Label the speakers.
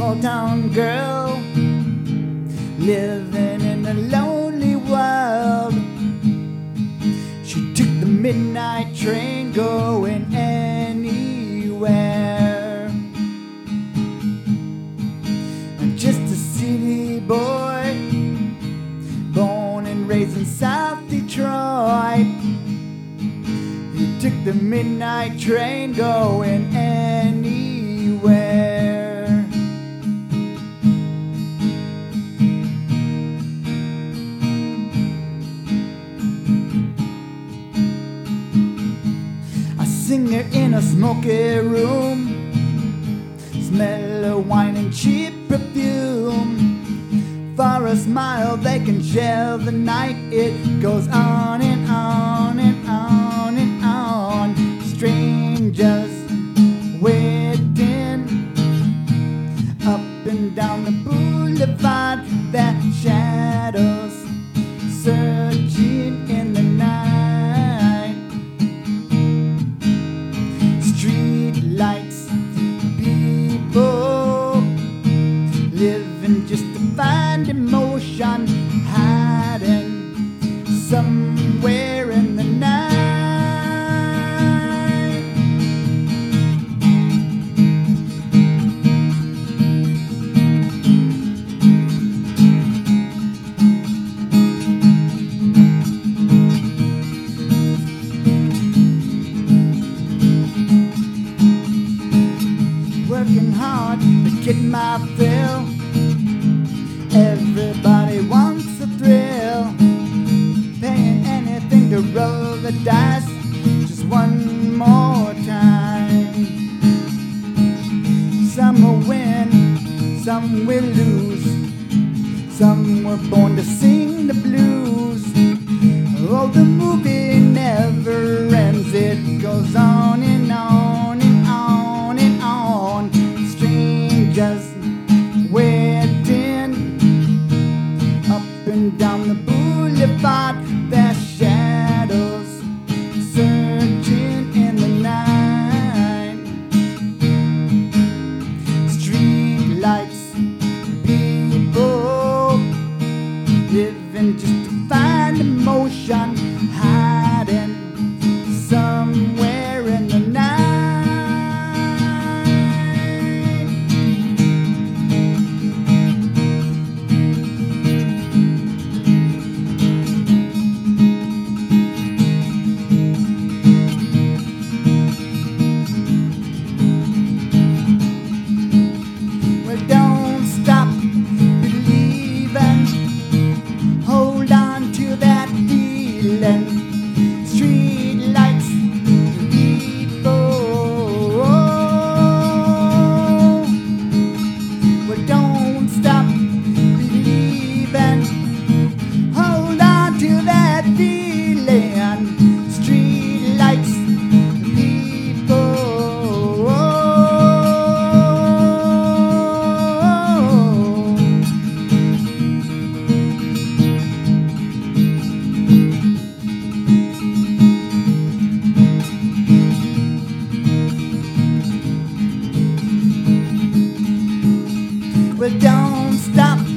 Speaker 1: small town girl living in a lonely world. She took the midnight train going anywhere. I'm just a city boy, born and raised in South Detroit. He took the midnight train going anywhere. I sing her in a smoky room, smell of wine and cheap perfume. For a smile they can share the night. It goes on and on and on and on. Strangers waiting up and down the boulevard. Their shadows searching in the night. Street lights, people living just to find emotion, hiding somewhere in the night. Working hard to get my fill. Everybody wants a thrill, paying anything to roll the dice just one more time. Some will win, some will lose. Some were born to sing the blues. Oh, the movie never ends. It goes on and on and on and on. Strangers waiting up and down the boulevard. Their shadows searching in the night. Street lights, people living just to find emotion, hiding somewhere in the night. Well, don't stop believing. Hold on to that feeling. Street lights, people. Well, don't stop believing. Hold on to that feeling. Street lights, people. Well, don't stop